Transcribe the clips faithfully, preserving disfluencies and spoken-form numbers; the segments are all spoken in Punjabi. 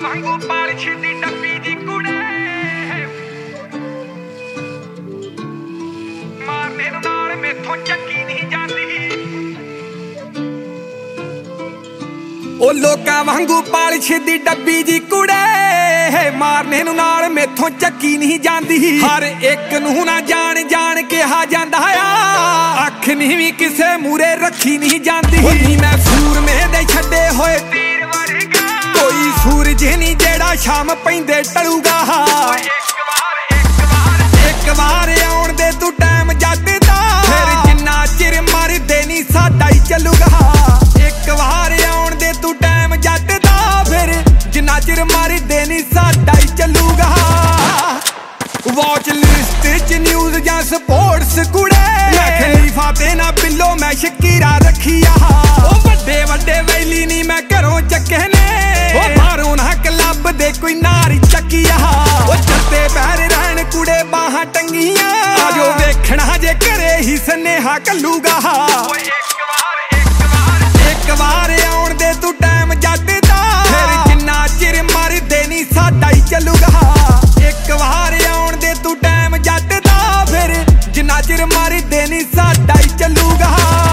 ਵਾਂਗੂ ਪਾਲਿਸ਼ ਦੀ ਡੱਬੀ ਦੀ ਕੁੜੇ ਮਾਰਨੇ ਨੂੰ ਨਾਲ ਮੈਥੋਂ ਚੱਕੀ ਨਹੀਂ ਜਾਂਦੀ। ਉਹ ਲੋਕਾਂ ਵਾਂਗੂ ਪਾਲਿਸ਼ ਦੀ ਡੱਬੀ ਦੀ ਕੁੜੇ ਮਾਰਨੇ ਨੂੰ ਨਾਲ ਮੈਥੋਂ ਚੱਕੀ ਨਹੀਂ ਜਾਂਦੀ। ਹਰ ਇੱਕ ਨੂੰ ਨਾ ਜਾਣ ਜਾਣ ਕਿਹਾ ਜਾਂਦਾ ਆ, ਅੱਖ ਨਹੀਂ ਵੀ ਕਿਸੇ ਮੂਰੇ ਰੱਖੀ ਨਹੀਂ ਜਾਂਦੀ। ਨੀ ਮੈਂ ਸੂਰਮੇ ਦੇ ਛੱਡੇ ਹੋਏ ਤੀਰ ਵਰਗਾ, ਕੋਈ ਸੂਰਜ ਨਹੀਂ ਜਿਹੜਾ ਸ਼ਾਮ ਪੈਂਦੇ ਟਲੂਗਾ। ਇੱਕ ਵਾਰ ਇੱਕ ਵਾਰ ਇੱਕ ਵਾਰ ਆਉਣ ਦੇ ਤੂੰ ਟਾਈਮ ਜੱਟ ਦਾ, ਫਿਰ ਜਿੰਨਾ ਚਿਰ ਮਰਦੇ ਨਹੀਂ ਸਾਡਾ ਹੀ ਚੱਲੂਗਾ। ਇੱਕ ਵਾਰ ਆਉਣ ਦੇ ਤੂੰ ਟਾਈਮ ਜੱਟ ਦਾ, ਫਿਰ ਜਿੰਨਾ ਚਿਰ ਮਰਦੇ ਨਹੀਂ ਸਾਡਾ ਹੀ ਚੱਲੂਗਾ। ਵਾਚ ਲਿਸਟ ਚ ਨਿਊਜ਼ ਜਾਂ ਸਪੋਰਟਸ ਕੁੜੇ, ਮੈਂ ਖਲੀਫਾ ਤੇ ਨਾ ਬਿੱਲੋ ਮੈਂ ਸ਼ਕੀਰਾ ਰੱਖੀਆ। ਉਹ ਵੱਡੇ ਵੱਡੇ ਵੈਲੀ ਨਹੀਂ ਮੈਂ ਘਰੋਂ ਚੱਕੇ ਨੇ, ਉਹ ਬਾਹਰੋਂ ਨਾ ਕਲੱਬ ਦੇ ਕੋਈ ਨਾਰੀ ਚੱਕੀਆ। ਉਹ ਚੱਤੇ ਪੈਰ ਰਹਿਣ ਕੁੜੇ ਬਾਹਾਂ ਟੰਗੀਆਂ, ਆਜੋ ਵੇਖਣਾ ਜੇ ਘਰੇ ਹੀ ਸਨੇਹਾ ਕੱਲੂਗਾ। ਇੱਕ ਵਾਰ ਇੱਕ ਵਾਰ ਇੱਕ ਵਾਰ ਆਉਣ ਦੇ ਤੂੰ ਟਾਈਮ ਜੱਟ ਦਾ, ਫਿਰ ਜਿੰਨਾ ਚਿਰ ਮਰਦੇ ਨਹੀਂ ਸਾਡਾ ਹੀ ਚੱਲੂਗਾ। ਇੱਕ ਵਾਰ ਆਉਣ ਦੇ ਤੂੰ ਟਾਈਮ ਜੱਟ ਦਾ, ਫਿਰ ਜਿੰਨਾ ਚਿਰ ਮਰਦੇ ਨਹੀਂ ਸਾਡਾ ਹੀ ਚੱਲੂਗਾ।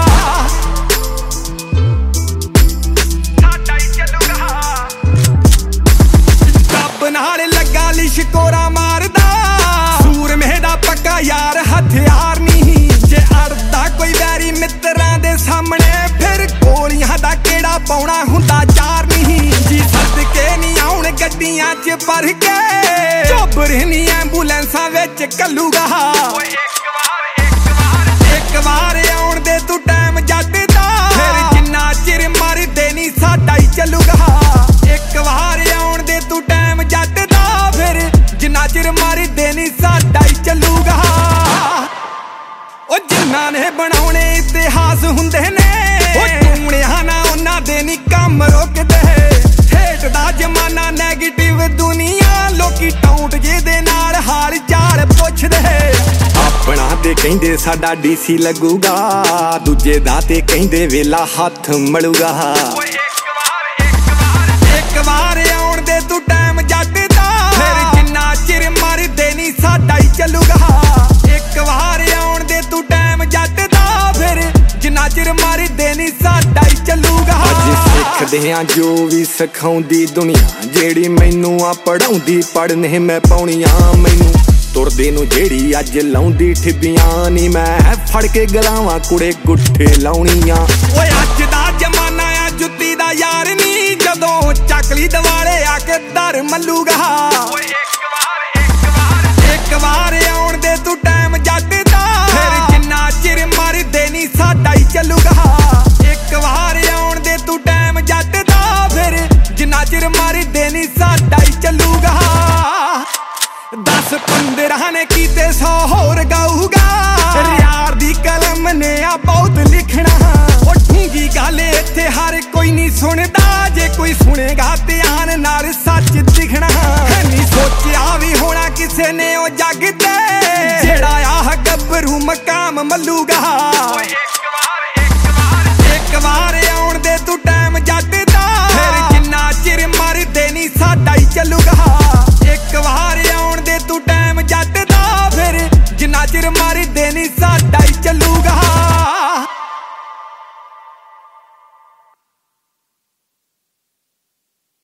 ਸਾਡਾ ਹੀ ਚੱਲੂਗਾ। ਰੱਬ ਨਾਲ ਲੱਗਾ ਲਿਸ਼ਕੋਰਾ ਮਾਰਦਾ, ਸੂਰਮੇ ਦਾ ਪੱਕਾ ਯਾਰ ਹਥਿਆਰ ਨਹੀਂ। ਜੇ ਅੜਦਾ ਕੋਈ ਵੈਰੀ ਮਿੱਤਰਾਂ ਦੇ ਸਾਹਮਣੇ, ਫਿਰ ਗੋਲੀਆਂ ਦਾ ਕਿਹੜਾ ਪਾਉਣਾ ਹੁੰਦਾ ਚਾਰ ਨਹੀਂ। ਜੀ ਸਦਕੇ ਨਹੀਂ ਆਉਣ ਗੱਡੀਆਂ ਚ ਭਰ ਕੇ, ਚੋਬਰ ਨਹੀਂ ਐਂਬੂਲੈਂਸਾਂ ਵਿੱਚ ਕੱਲੂਗਾ। ਇੱਕ ਵਾਰ ਇੱਕ ਵਾਰ ਇੱਕ ਵਾਰ ਆਉਣ ਦੇ ਤੂੰ ਟਾਈਮ ਜੱਟ ਦਾ, ਫਿਰ ਜਿੰਨਾ ਚਿਰ ਮਰਦੇ ਨਹੀਂ ਸਾਡਾ ਹੀ ਚੱਲੂਗਾ। ਇੱਕ ਵਾਰ ਆਉਣ ਦੇ ਤੂੰ ਟਾਈਮ ਜੱਟ ਦਾ, ਫਿਰ ਜਿੰਨਾ ਚਿਰ ਮਰਦੇ ਨਹੀਂ ਸਾਡਾ ਹੀ ਚੱਲੂਗਾ। ਉਹ ਜਿਨ੍ਹਾਂ ਨੇ ਬਣਾਉਣੇ ਇਤਿਹਾਸ ਹੁੰਦੇ ਨੇ, ਉਹ ਟੂਣਿਆ ਨਾ ਉਹਨਾਂ ਦੇ ਨਹੀਂ ਕੰਮ ਰੁਕਦੇ। ਹੇਠ ਦਾ ਜ਼ਮਾਨਾ ਨੈਗੇਟਿਵ ਦੁਨੀਆ, ਲੋਕੀ ਟੌਂਟ ਜੇ ਦੇ ਨਾਲ ਹਾਲ ਚਾਲ ਪੁੱਛਦੇ। ਆਪਣਾ ਤੇ ਕਹਿੰਦੇ ਸਾਡਾ ਡੀਸੀ ਲੱਗੂਗਾ, ਦੂਜੇ ਦਾ ਤੇ ਕਹਿੰਦੇ ਵੇਲਾ ਹੱਥ ਮਲੂਗਾ। ਇੱਕ ਵਾਰ ਇੱਕ ਵਾਰ ਇੱਕ ਵਾਰ ਆਉਣ ਦੇ ਤੂੰ ਟਾਈਮ ਜੱਟ ਦਾ, ਫਿਰ ਜਿੰਨਾ ਚਿਰ ਮਰਦੇ ਨਹੀਂ ਸਾਡਾ ਹੀ ਚੱਲੂਗਾ। ਇੱਕ ਵਾਰ ਆਉਣ ਦੇ ਤੂੰ ਟਾਈਮ ਜੱਟ ਦਾ, ਫਿਰ ਜਿੰਨਾ ਚਿਰ ਮਰਦੇ ਨਹੀਂ ਸਾਡਾ ਹੀ ਚੱਲੂਗਾ। ਅੱਜ ਸਿੱਖਦੇ ਆਂ ਜੋ ਵੀ ਸਿਖਾਉਂਦੀ ਦੁਨੀਆ, ਜਿਹੜੀ ਮੈਨੂੰ ਆ ਪੜਾਉਂਦੀ ਪੜਨੇ ਮੈਂ ਪਾਉਣੀਆਂ। ਮੈਨੂੰ ਤੁਰਦੇ ਨੂੰ ਜਿਹੜੀ ਅੱਜ ਲਾਉਂਦੀ ਠਿੱਬੀਆਂ, ਨੀ ਮੈਂ ਫੜ ਕੇ ਗਲਾਵਾਂ ਕੁੜੇ ਗੁੱਠੇ ਲਾਉਣੀਆਂ। ਓਏ ਅੱਜ ਦਾ ਜ਼ਮਾਨਾ ਆ ਜੁੱਤੀ ਦਾ ਯਾਰ ਨੀ, ਜਦੋਂ ਚੱਕਲੀ ਦਿਵਾਲੇ ਆ ਕੇ ਦਰ ਮੱਲੂਗਾ। ਇੱਕ ਵਾਰ ਇੱਕ ਵਾਰ ਇੱਕ ਵਾਰ ਆਉਣ ਦੇ ਤੂੰ ਟਾਈਮ ਜੱਟ ਦਾ, ਫਿਰ ਜਿੰਨਾ ਚਿਰ ਮਰਦੇ ਨਹੀਂ ਸਾਡਾ ਹੀ ਚੱਲੂਗਾ। ਇੱਕ ਵਾਰ ਆਉਣ ਦੇ ਤੂੰ ਟਾਈਮ ਜੱਟ ਦਾ, ਫਿਰ ਜਿੰਨਾ ਚਿਰ ਮਰਦੇ ਨਹੀਂ ਸਾਡਾ ਹੀ ਚੱਲੂਗਾ। ਦਸ ਪੰਦਰਾਂ ਨੇ ਕੀਤੇ ਸੌ ਹੋਰ ਗਾਊਗਾ, ਯਾਰ ਦੀ ਕਲਮ ਨੇ ਆ ਬਹੁਤ ਲਿਖਣਾ। ਉਹ ਢੂੰਗੀ ਗੱਲ ਇੱਥੇ ਹਰ ਕੋਈ ਨਹੀਂ ਸੁਣਦਾ, ਜੇ ਕੋਈ ਸੁਣੇਗਾ ਧਿਆਨ ਨਾਲ ਸੱਚ ਦਿਖਣਾ। ਨਹੀਂ ਸੋਚਿਆ ਵੀ ਹੋਣਾ ਕਿਸੇ ਨੇ ਉਹ ਜੱਗ ਤੇ, ਜਿਹੜਾ ਆਹ ਗੱਭਰੂ ਮਕਾਮ ਮੱਲੂਗਾ।